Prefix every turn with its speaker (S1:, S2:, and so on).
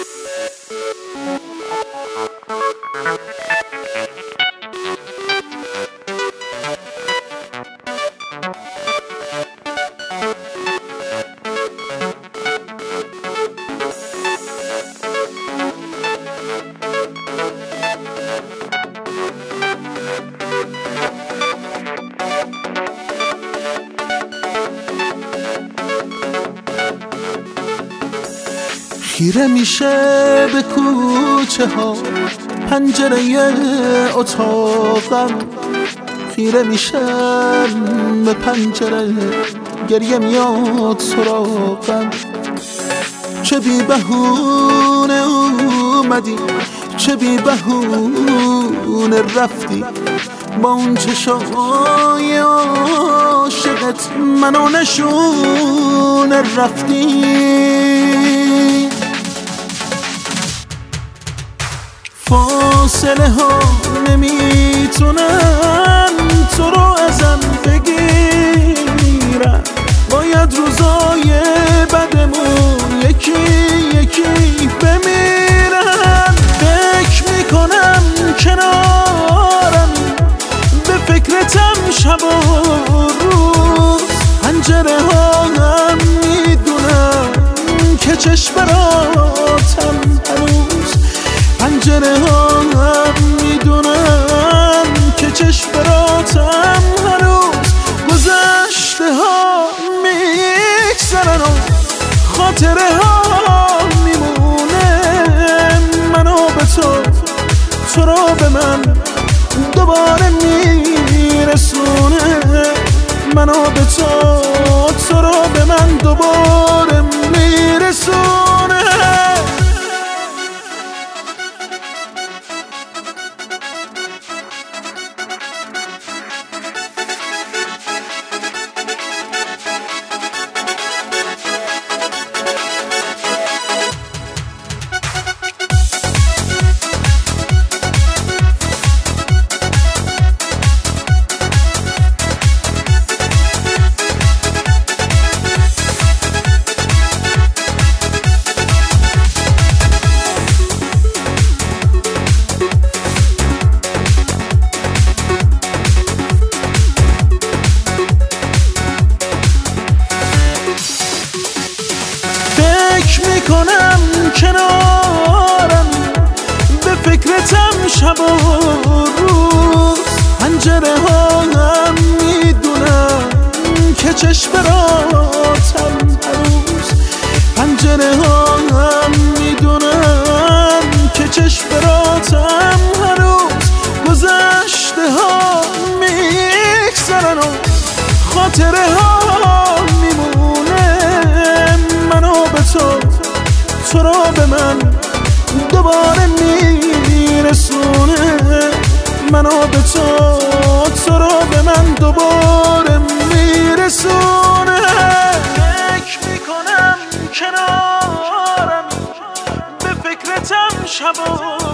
S1: خیره میشه به کوچه ها پنجره اتاقم، خیره میشم به پنجره گریه میاد سراغم. چه بی بهونه اومدی، چه بی بهونه رفتی، با اون چشای عاشقت منو نشونه رفتی. فاصله ها نمیتونن تو رو ازم بگیرن، باید روزای بدمون یکی یکی بمیرن. فکر میکنم کنارمی، به فکرتم شب و روز، پنجره ها هم میدونم که چشم براتم هنوز، پنجره ها هم میدونم که چشم براتم هنوز. گذشته ها میگذرن و خاطره ها میمونه، منو به تو رو به من دوباره میرسونه، منو به تو رو به من دوباره میرسونه. فکر میکنم کنارم، به فکرتم شب و روز، پنجره ها هم میدونم که چشم براتم هنوز، پنجره ها هم میدونم که چشم براتم هنوز. گذشته ها میگذرن و خاطره ها میمونه، منو به تو رو به من دوباره میرسونه، منو به تو رو به من دوباره میرسونه. فکر میکنم کنارم، به فکرتم شب